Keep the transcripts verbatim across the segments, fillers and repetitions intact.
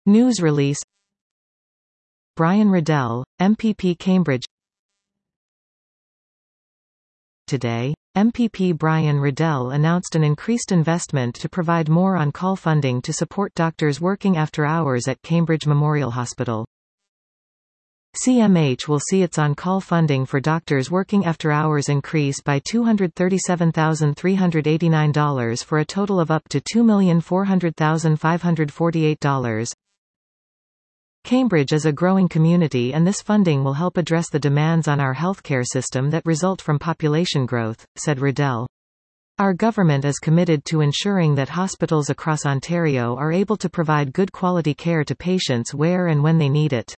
News release. Brian Riddell, M P P Cambridge. Today, M P P Brian Riddell announced an increased investment to provide more on-call funding to support doctors working after hours at Cambridge Memorial Hospital. C M H will see its on-call funding for doctors working after hours increase by two hundred thirty-seven thousand three hundred eighty-nine dollars for a total of up to two million four hundred thousand five hundred forty-eight dollars. Cambridge is a growing community, and this funding will help address the demands on our healthcare system that result from population growth, said Riddell. Our government is committed to ensuring that hospitals across Ontario are able to provide good quality care to patients where and when they need it.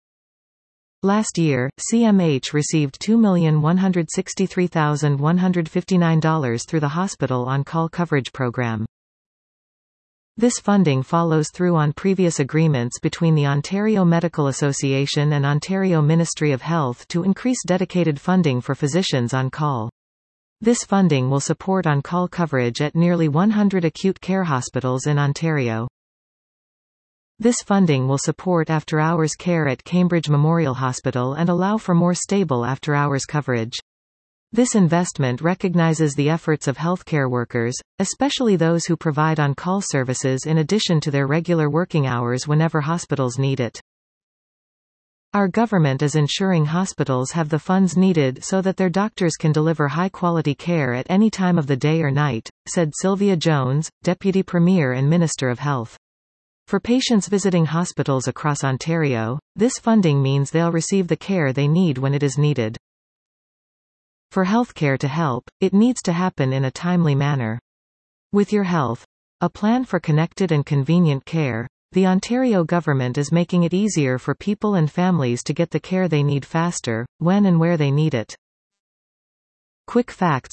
Last year, C M H received two million one hundred sixty-three thousand one hundred fifty-nine dollars through the Hospital On-Call Coverage Program. This funding follows through on previous agreements between the Ontario Medical Association and Ontario Ministry of Health to increase dedicated funding for physicians on call. This funding will support on-call coverage at nearly one hundred acute care hospitals in Ontario. This funding will support after-hours care at Cambridge Memorial Hospital and allow for more stable after-hours coverage. This investment recognizes the efforts of healthcare workers, especially those who provide on-call services in addition to their regular working hours whenever hospitals need it. Our government is ensuring hospitals have the funds needed so that their doctors can deliver high-quality care at any time of the day or night, said Sylvia Jones, Deputy Premier and Minister of Health. For patients visiting hospitals across Ontario, this funding means they'll receive the care they need when it is needed. For healthcare to help, it needs to happen in a timely manner. With Your Health, a plan for connected and convenient care, the Ontario government is making it easier for people and families to get the care they need faster, when and where they need it. Quick facts.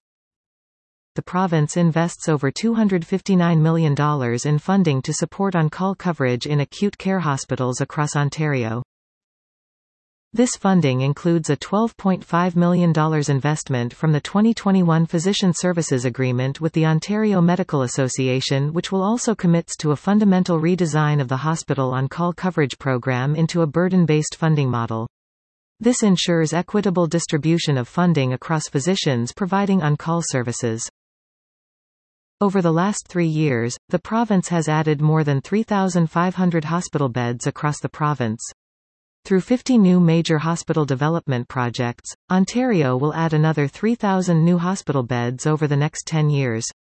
The province invests over two hundred fifty-nine million dollars in funding to support on-call coverage in acute care hospitals across Ontario. This funding includes a twelve point five million dollars investment from the twenty twenty-one Physician Services Agreement with the Ontario Medical Association, which will also commits to a fundamental redesign of the hospital on-call coverage program into a burden-based funding model. This ensures equitable distribution of funding across physicians providing on-call services. Over the last three years, the province has added more than three thousand five hundred hospital beds across the province. Through fifty new major hospital development projects, Ontario will add another three thousand new hospital beds over the next ten years.